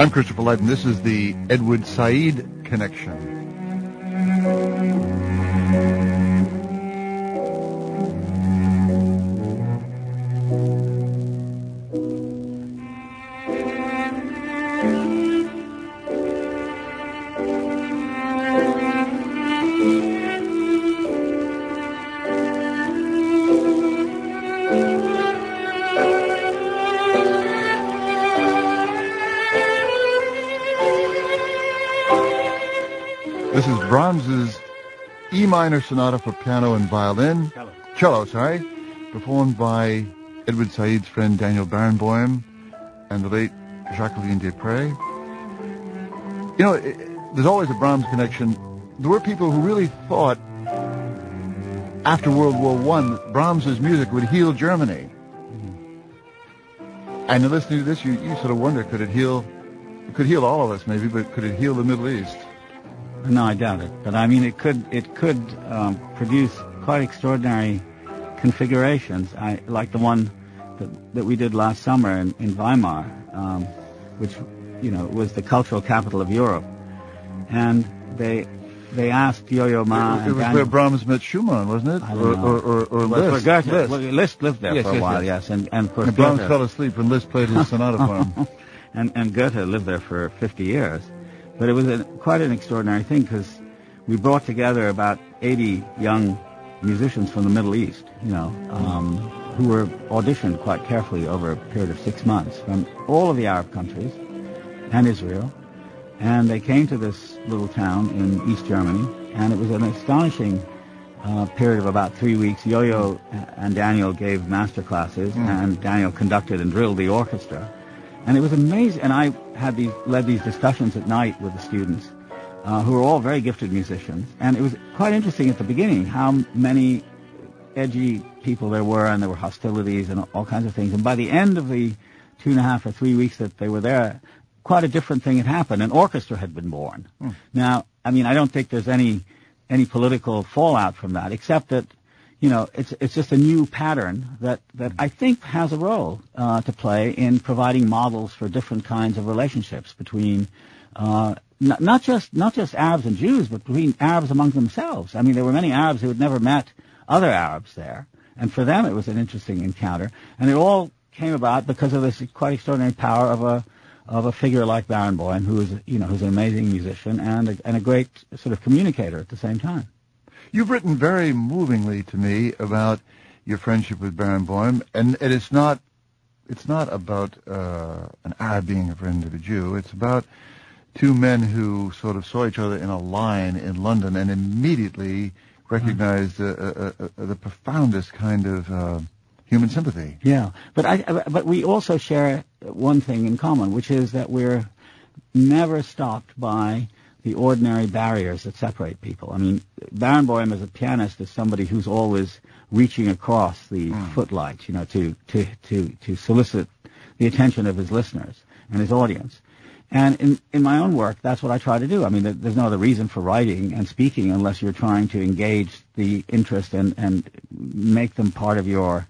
I'm Christopher Light, and this is the Edward Said Connection. This is Brahms's E minor sonata for piano and violin. Cello, performed by Edward Said's friend Daniel Barenboim and the late Jacqueline Desprez. You know, there's always a Brahms connection. There were people who really thought after World War I, Brahms's music would heal Germany. And listening to this, you sort of wonder, could it heal all of us maybe, but could it heal the Middle East? No, I doubt it. But I mean, it could produce quite extraordinary configurations, like the one that we did last summer in Weimar, which was the cultural capital of Europe, and they asked Yo-Yo Ma. It was where Brahms met Schumann, wasn't it? Or Liszt. Goethe. Liszt lived there for a while, yes, and of course Brahms Goethe fell asleep when Liszt played his sonata for him. and Goethe lived there for 50 years. But it was quite an extraordinary thing because we brought together about 80 young musicians from the Middle East, who were auditioned quite carefully over a period of 6 months from all of the Arab countries and Israel. And they came to this little town in East Germany, and it was an astonishing period of about 3 weeks. Yo-Yo and Daniel gave master classes, and Daniel conducted and drilled the orchestra. And it was amazing. And I had led these discussions at night with the students, who were all very gifted musicians. And it was quite interesting at the beginning how many edgy people there were, and there were hostilities and all kinds of things. And by the end of the 2.5 or 3 weeks that they were there, quite a different thing had happened. An orchestra had been born. Now, I mean, I don't think there's any political fallout from that, except that, it's just a new pattern that I think has a role to play in providing models for different kinds of relationships between not just Arabs and Jews, but between Arabs among themselves. I mean, there were many Arabs who had never met other Arabs there, and for them it was an interesting encounter. And it all came about because of this quite extraordinary power of a figure like Barenboim, who's an amazing musician and a great sort of communicator at the same time. You've written very movingly to me about your friendship with Barenboim, and it's not about an Arab being a friend of a Jew. It's about two men who sort of saw each other in a line in London and immediately recognized the profoundest kind of human sympathy. Yeah, but we also share one thing in common, which is that we're never stopped by the ordinary barriers that separate people. I mean, Barenboim as a pianist is somebody who's always reaching across the footlights, to solicit the attention of his listeners and his audience. And in my own work, that's what I try to do. I mean, there's no other reason for writing and speaking unless you're trying to engage the interest and make them part of your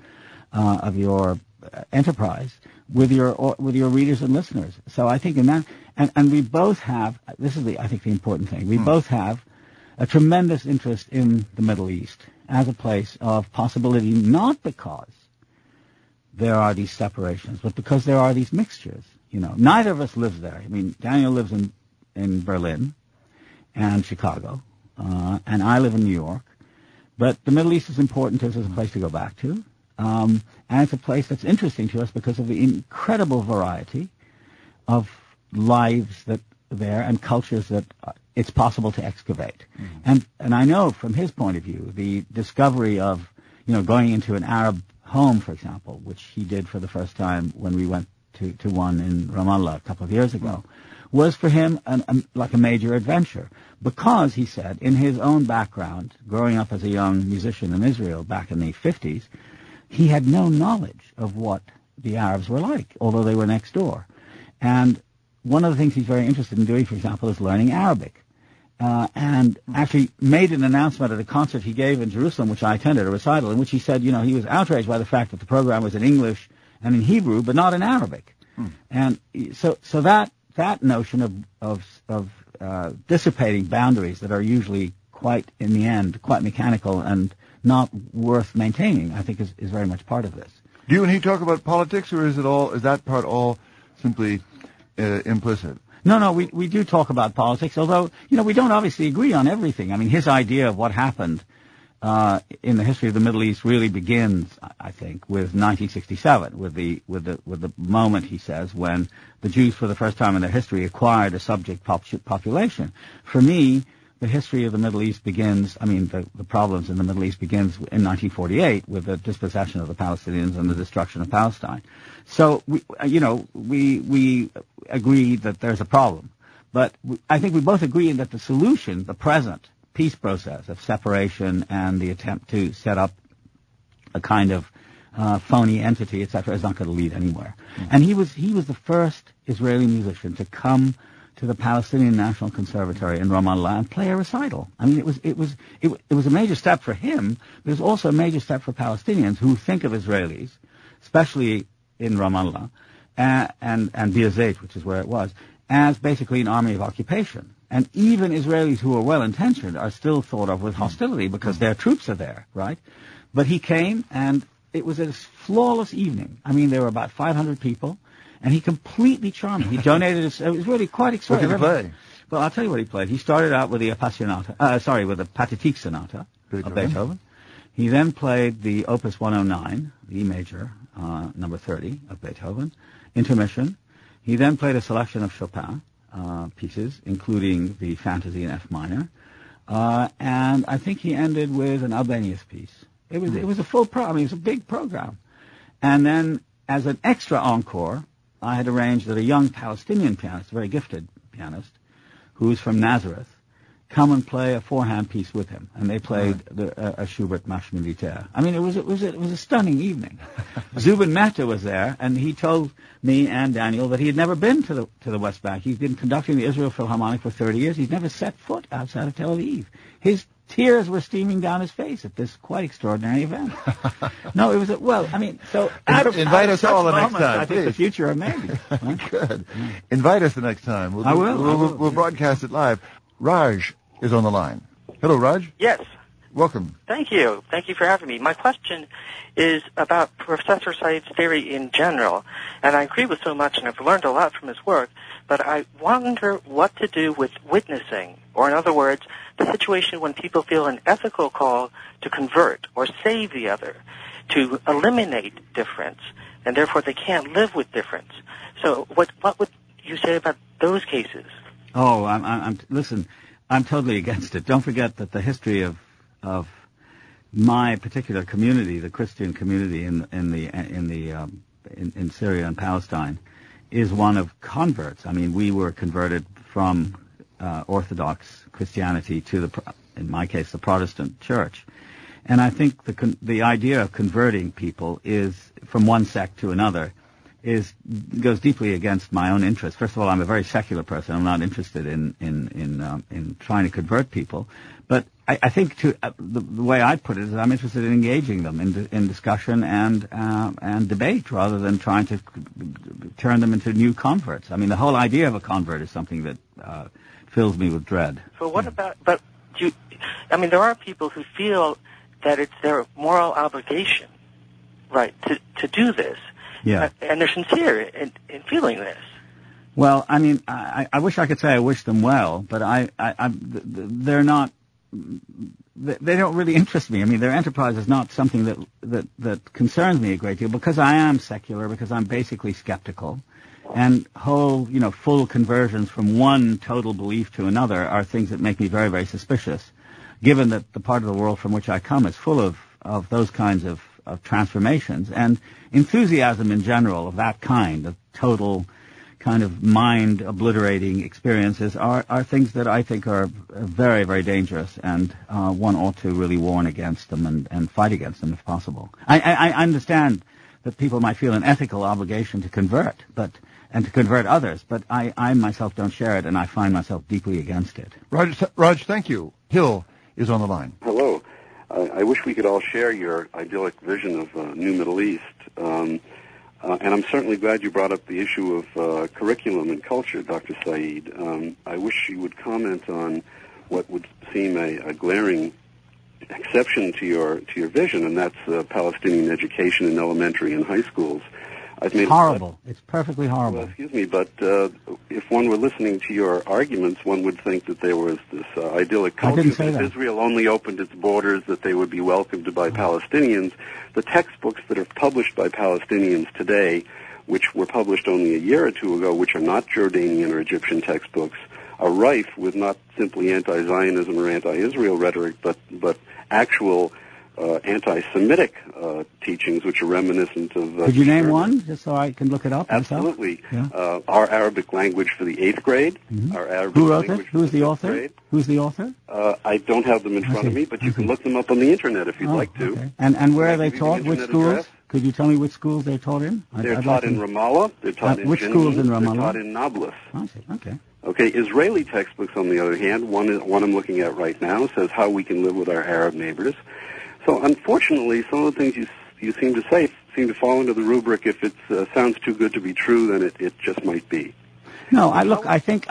enterprise with your readers and listeners. So I think in that, and we both have, this is I think the important thing, we both have a tremendous interest in the Middle East as a place of possibility, not because there are these separations, but because there are these mixtures. Neither of us lives there. I mean, Daniel lives in Berlin and Chicago, and I live in New York. But the Middle East is important to us as a place to go back to. And it's a place that's interesting to us because of the incredible variety of lives that are there and cultures that it's possible to excavate. And I know from his point of view, the discovery of, going into an Arab home, for example, which he did for the first time when we went to one in Ramallah a couple of years ago, was for him like a major adventure. Because, he said, in his own background, growing up as a young musician in Israel back in the 50s, he had no knowledge of what the Arabs were like, although they were next door. And one of the things he's very interested in doing, for example, is learning Arabic. And actually made an announcement at a concert he gave in Jerusalem, which I attended, a recital, in which he said, he was outraged by the fact that the program was in English and in Hebrew, but not in Arabic. And so that that notion of dissipating boundaries that are usually quite, in the end, quite mechanical and not worth maintaining, I think is very much part of this. Do you and he talk about politics, or is that part all simply implicit? No, we do talk about politics, although, we don't obviously agree on everything. I mean, his idea of what happened in the history of the Middle East really begins, I think, with 1967, with the moment, he says, when the Jews, for the first time in their history, acquired a subject population. For me, the history of the Middle East begins, the problems in the Middle East begins in 1948 with the dispossession of the Palestinians and the destruction of Palestine. So, we agree that there's a problem. But I think we both agree that the solution, the present peace process of separation and the attempt to set up a kind of phony entity, etc., is not going to lead anywhere. Mm-hmm. And he was the first Israeli musician to come to the Palestinian National Conservatory in Ramallah and play a recital. I mean, it was a major step for him, but it was also a major step for Palestinians who think of Israelis, especially in Ramallah and Birzeit, which is where it was, as basically an army of occupation. And even Israelis who are well-intentioned are still thought of with hostility because their troops are there, right? But he came, and it was a flawless evening. I mean, there were about 500 people. And he completely charmed me. He donated it was really quite extraordinary. What did he play? Well, I'll tell you what he played. He started out with the with the Pathetique Sonata of Beethoven. He then played the Opus 109, the E major, number 30 of Beethoven, intermission. He then played a selection of Chopin pieces, including the Fantasy in F minor. And I think he ended with an Albéniz piece. It was a full program. It was a big program. And then, as an extra encore, I had arranged that a young Palestinian pianist, a very gifted pianist, who is from Nazareth, come and play a four-hand piece with him, and they played a Schubert Marche Militaire. I mean, it was a stunning evening. Zubin Mehta was there, and he told me and Daniel that he had never been to the West Bank. He's been conducting the Israel Philharmonic for 30 years. He's never set foot outside of Tel Aviv. His tears were steaming down his face at this quite extraordinary event. No, it was invite us all the next time. I think the future are made. Right? Good. Invite us the next time. I will. We'll broadcast it live. Raj is on the line. Hello, Raj. Yes. Welcome. Thank you. Thank you for having me. My question is about Professor Said's theory in general, and I agree with so much, and I've learned a lot from his work, but I wonder what to do with witnessing, or in other words, the situation when people feel an ethical call to convert or save the other, to eliminate difference, and therefore they can't live with difference. So what would you say about those cases? Oh, listen, I'm totally against it. Don't forget that the history of my particular community, the Christian community in Syria and Palestine, is one of converts. I mean, we were converted from Orthodox Christianity to in my case, the Protestant Church. And I think the idea of converting people is from one sect to another goes deeply against my own interests. First of all, I'm a very secular person. I'm not interested in trying to convert people. But I think the way I put it is I'm interested in engaging them in discussion and debate rather than trying to turn them into new converts. I mean, the whole idea of a convert is something that fills me with dread. So what about? But there are people who feel that it's their moral obligation, right, to do this. Yeah. And they're sincere in feeling this. Well, I mean, I wish I could say I wish them well, but they're not. They don't really interest me. I mean, their enterprise is not something that concerns me a great deal because I am secular, because I'm basically skeptical, and full conversions from one total belief to another are things that make me very, very suspicious, given that the part of the world from which I come is full of those kinds of transformations, and enthusiasm in general of that kind of total kind of mind-obliterating experiences are things that I think are very, very dangerous, and one ought to really warn against them and fight against them if possible. I understand that people might feel an ethical obligation to convert, and to convert others, but I myself don't share it, and I find myself deeply against it. Raj, thank you. Hill is on the line. Hello. I wish we could all share your idyllic vision of a new Middle East. And I'm certainly glad you brought up the issue of curriculum and culture, Dr. Saeed. I wish you would comment on what would seem a glaring exception to your vision, and that's Palestinian education in elementary and high schools. It's horrible. It's perfectly horrible. Well, excuse me, but if one were listening to your arguments, one would think that there was this idyllic culture. I didn't say that. If Israel only opened its borders, that they would be welcomed by Palestinians. The textbooks that are published by Palestinians today, which were published only a year or two ago, which are not Jordanian or Egyptian textbooks, are rife with not simply anti-Zionism or anti-Israel rhetoric, but actual anti-Semitic teachings, which are reminiscent of... Could you name one, just so I can look it up myself? Absolutely. Yeah. Our Arabic language for the 8th grade. Mm-hmm. Our Arabic Who wrote language it? Who's for the 5th author? grade. Who's the author? I don't have them in front of me, but you can look them up on the Internet if you'd like to. Okay. And where are they Can I give you taught? the Which Internet schools? address? Could you tell me which schools they're taught in? They're taught in Ramallah. They're taught in which Jenin, schools in Ramallah? They're taught in Nablus. I see. Okay. Okay, Israeli textbooks, on the other hand, one I'm looking at right now, says how we can live with our Arab neighbors. So, unfortunately, some of the things you seem to say seem to fall into the rubric, if it sounds too good to be true, then it just might be. No, I think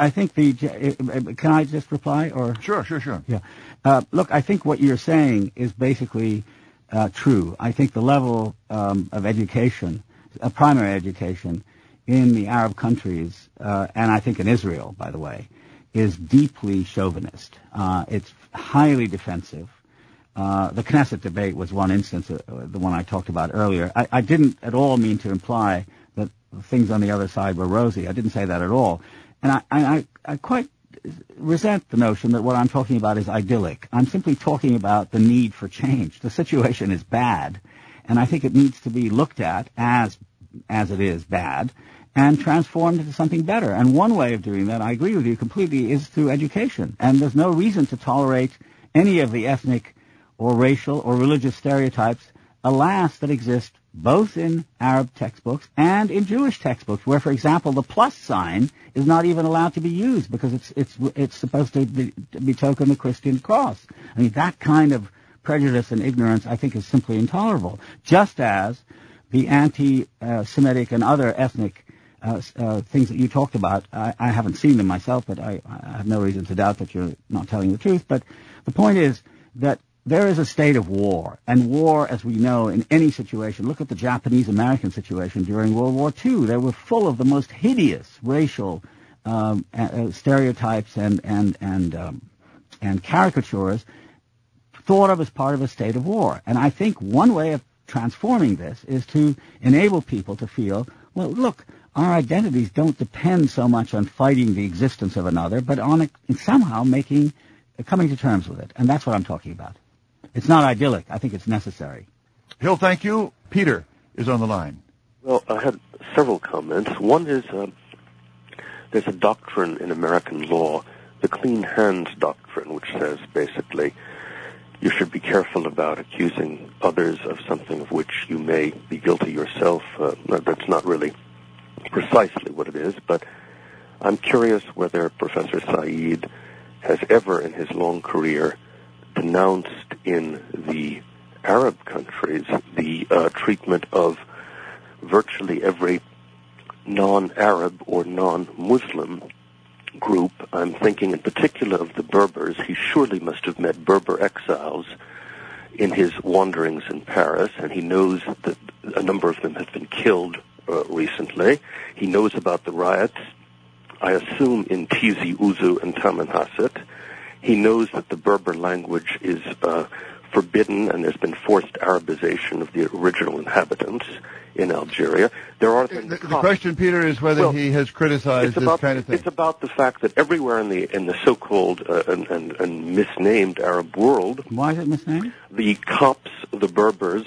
the, can I just reply, or? Sure. Yeah. Look, I think what you're saying is basically true. I think the level of education, primary education, in the Arab countries, and I think in Israel, by the way, is deeply chauvinist. It's highly defensive. The Knesset debate was one instance, the one I talked about earlier. I didn't at all mean to imply that things on the other side were rosy. I didn't say that at all. And I quite resent the notion that what I'm talking about is idyllic. I'm simply talking about the need for change. The situation is bad, and I think it needs to be looked at as it is bad, and transformed into something better. And one way of doing that, I agree with you completely, is through education. And there's no reason to tolerate any of the ethnic or racial or religious stereotypes, alas, that exist both in Arab textbooks and in Jewish textbooks, where, for example, the plus sign is not even allowed to be used because it's supposed to be token the Christian cross. I mean, that kind of prejudice and ignorance, I think, is simply intolerable. Just as the anti-Semitic and other ethnic things that you talked about, I haven't seen them myself, but I have no reason to doubt that you're not telling the truth. But the point is that there is a state of war, and war, as we know, in any situation. Look at the Japanese-American situation during World War II. They were full of the most hideous racial stereotypes and caricatures, thought of as part of a state of war. And I think one way of transforming this is to enable people to feel, well, look, our identities don't depend so much on fighting the existence of another, but on somehow coming to terms with it. And that's what I'm talking about. It's not idyllic. I think it's necessary. Hill, thank you. Peter is on the line. Well, I had several comments. One is there's a doctrine in American law, the clean hands doctrine, which says basically you should be careful about accusing others of something of which you may be guilty yourself. That's not really precisely what it is, but I'm curious whether Professor Saeed has ever in his long career denounced in the Arab countries the treatment of virtually every non-Arab or non-Muslim group. I'm thinking in particular of the Berbers. He surely must have met Berber exiles in his wanderings in Paris, and he knows that a number of them have been killed recently. He knows about the riots, I assume, in Tizi Ouzou and Tamanrasset. He knows that the Berber language is forbidden and there's been forced Arabization of the original inhabitants in Algeria. There are things. The question, Peter, is whether he has criticized this kind of thing. It's about the fact that everywhere in the so-called and misnamed Arab world. Why is it misnamed? The Copts, the Berbers,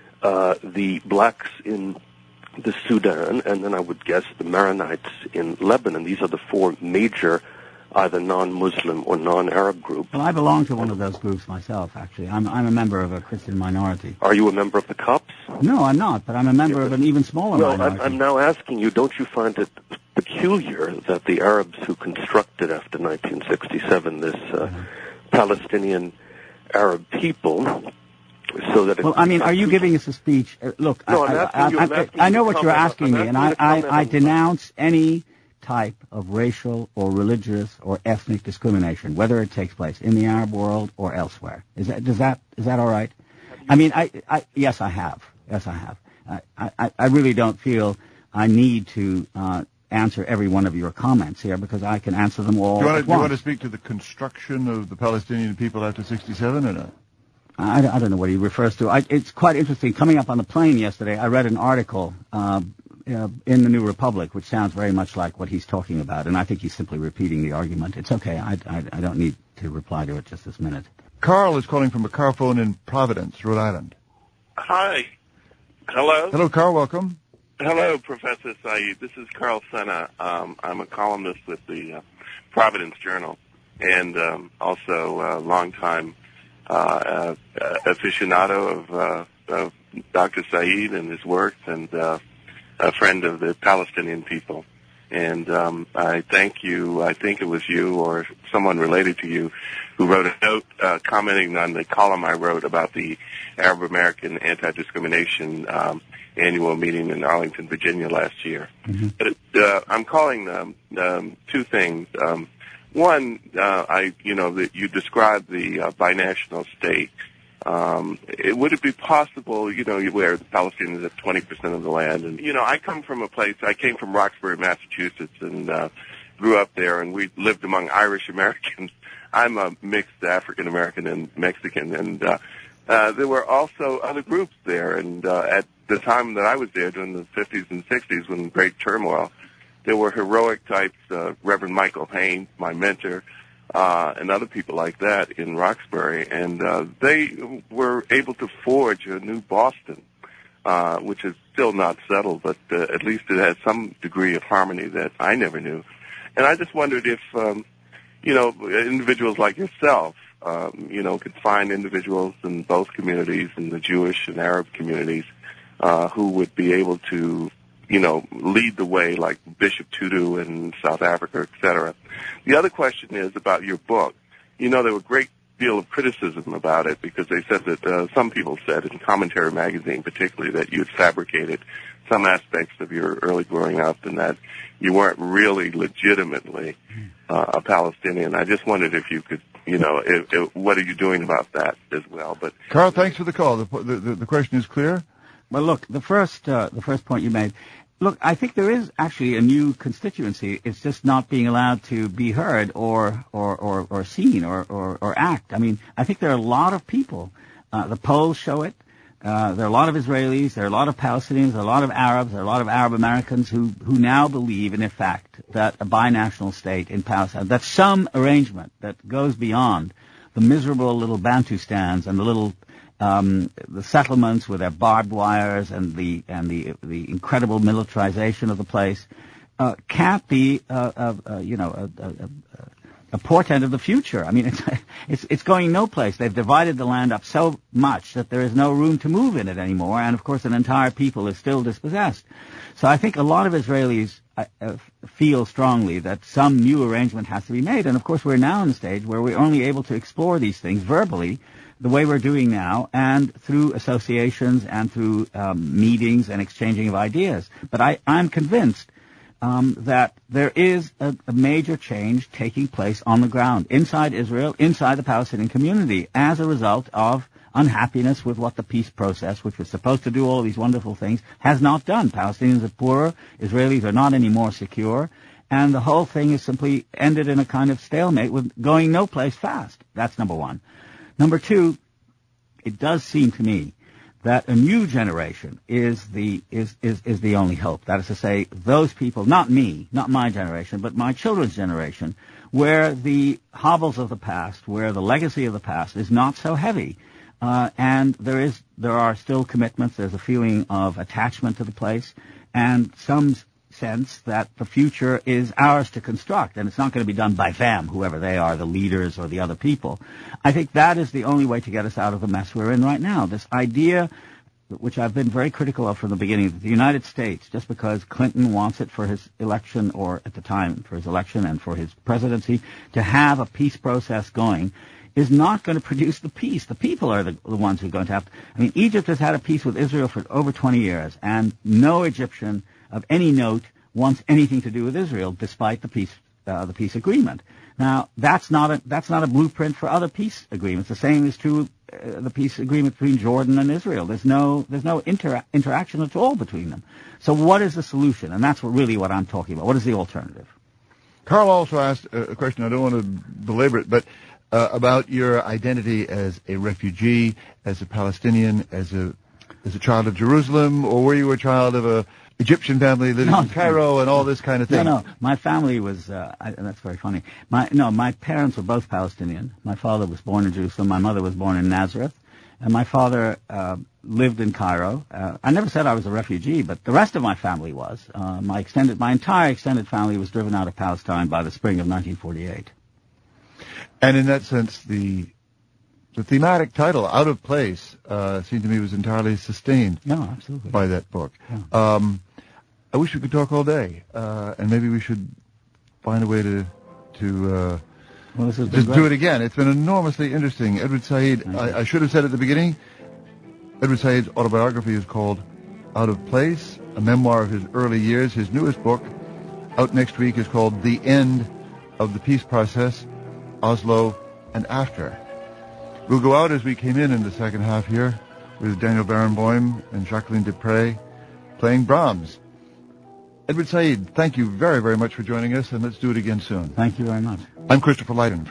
the blacks in the Sudan, and then I would guess the Maronites in Lebanon. These are the four major either non-Muslim or non-Arab groups. Well, I belong to one of those groups myself, actually. I'm a member of a Christian minority. Are you a member of the Copts? No, I'm not, but I'm a member of an even smaller minority. Well, I'm now asking you, don't you find it peculiar that the Arabs who constructed after 1967 this Palestinian Arab people so that. Well, I mean, are you giving us a speech? Look, No, I know what you're asking me, and I denounce any type of racial or religious or ethnic discrimination, whether it takes place in the Arab world or elsewhere. Is that all right? I mean, yes, I have. Yes, I have. I really don't feel I need to answer every one of your comments here because I can answer them all. Do you want to speak to the construction of the Palestinian people after 1967 or not? I don't know what he refers to. It's quite interesting. Coming up on the plane yesterday, I read an article in the New Republic, which sounds very much like what he's talking about, and I think he's simply repeating the argument. It's okay. I don't need to reply to it just this minute. Carl is calling from a car phone in Providence, Rhode Island. Hi. Hello? Hello, Carl. Welcome. Hello, Professor Said. This is Carl Senna. I'm a columnist with the Providence Journal and also a longtime aficionado of Dr. Said and his works and a friend of the Palestinian people. And I thank you. I think it was you or someone related to you who wrote a note commenting on the column I wrote about the Arab American Anti-Discrimination annual meeting in Arlington, Virginia last year. Mm-hmm. But I'm calling two things. One, that you described the binational state. Would it be possible, where the Palestinians have 20% of the land? And, I came from Roxbury, Massachusetts, and grew up there, and we lived among Irish Americans. I'm a mixed African American and Mexican, and there were also other groups there. And at the time that I was there, during the 50s and 60s, when great turmoil, there were heroic types, Reverend Michael Haynes, my mentor, and other people like that in Roxbury, and they were able to forge a new Boston, which is still not settled, but at least it has some degree of harmony that I never knew. And I just wondered if, individuals like yourself, could find individuals in both communities, in the Jewish and Arab communities, who would be able to lead the way, like Bishop Tutu in South Africa, et cetera. The other question is about your book. There was a great deal of criticism about it because they said that some people said in Commentary magazine particularly that you had fabricated some aspects of your early growing up and that you weren't really legitimately a Palestinian. I just wondered if you could, what are you doing about that as well? But Carl, thanks for the call. The question is clear. Well, look, the first point you made. Look, I think there is actually a new constituency. It's just not being allowed to be heard or seen or act. I mean, I think there are a lot of people. The polls show it. There are a lot of Israelis. There are a lot of Palestinians. There are a lot of Arabs. There are a lot of Arab Americans who now believe in effect that a binational state in Palestine, that some arrangement that goes beyond the miserable little Bantustans and the little the settlements with their barbed wires and the incredible militarization of the place can't be a portent of the future. I mean, it's going no place. They've divided the land up so much that there is no room to move in it anymore, and of course, an entire people is still dispossessed. So I think a lot of Israelis feel strongly that some new arrangement has to be made, and of course, we're now in a stage where we're only able to explore these things verbally, the way we're doing now, and through associations and through meetings and exchanging of ideas. But I'm convinced that there is a major change taking place on the ground, inside Israel, inside the Palestinian community, as a result of unhappiness with what the peace process, which was supposed to do all these wonderful things, has not done. Palestinians are poorer, Israelis are not any more secure, and the whole thing is simply ended in a kind of stalemate with going no place fast. That's number one. Number two, it does seem to me that a new generation is the only hope. That is to say, those people, not me, not my generation, but my children's generation, where the hobbles of the past, where the legacy of the past is not so heavy, and there are still commitments. There's a feeling of attachment to the place, and some sense that the future is ours to construct, and it's not going to be done by them, whoever they are, the leaders or the other people. I think that is the only way to get us out of the mess we're in right now. This idea, which I've been very critical of from the beginning, that the United States, just because Clinton wants it for his election, or at the time for his election and for his presidency, to have a peace process going, is not going to produce the peace. The people are the ones who are going to have to. I mean, Egypt has had a peace with Israel for over 20 years, and no Egyptian of any note wants anything to do with Israel, despite the peace agreement. Now, that's not a blueprint for other peace agreements. The same is true the peace agreement between Jordan and Israel. There's no interaction at all between them. So what is the solution? And that's what I'm talking about. What is the alternative? Carl also asked a question. I don't want to belabor it, but about your identity as a refugee, as a Palestinian, as a child of Jerusalem, or were you a child of a Egyptian family living in Cairo and all this kind of thing? No. My family was, that's very funny. My parents were both Palestinian. My father was born in Jerusalem. My mother was born in Nazareth. And my father lived in Cairo. I never said I was a refugee, but the rest of my family was. My entire extended family was driven out of Palestine by the spring of 1948. And in that sense, the thematic title, Out of Place, seemed to me was entirely sustained absolutely. By that book. Yeah. I wish we could talk all day, and maybe we should find a way to just do it again. It's been enormously interesting. Edward Said, I should have said at the beginning, Edward Said's autobiography is called Out of Place, a memoir of his early years. His newest book, out next week, is called The End of the Peace Process, Oslo and After. We'll go out as we came in the second half here with Daniel Barenboim and Jacqueline Dupre playing Brahms. Edward Said, thank you very, very much for joining us, and let's do it again soon. Thank you very much. I'm Christopher Lydon.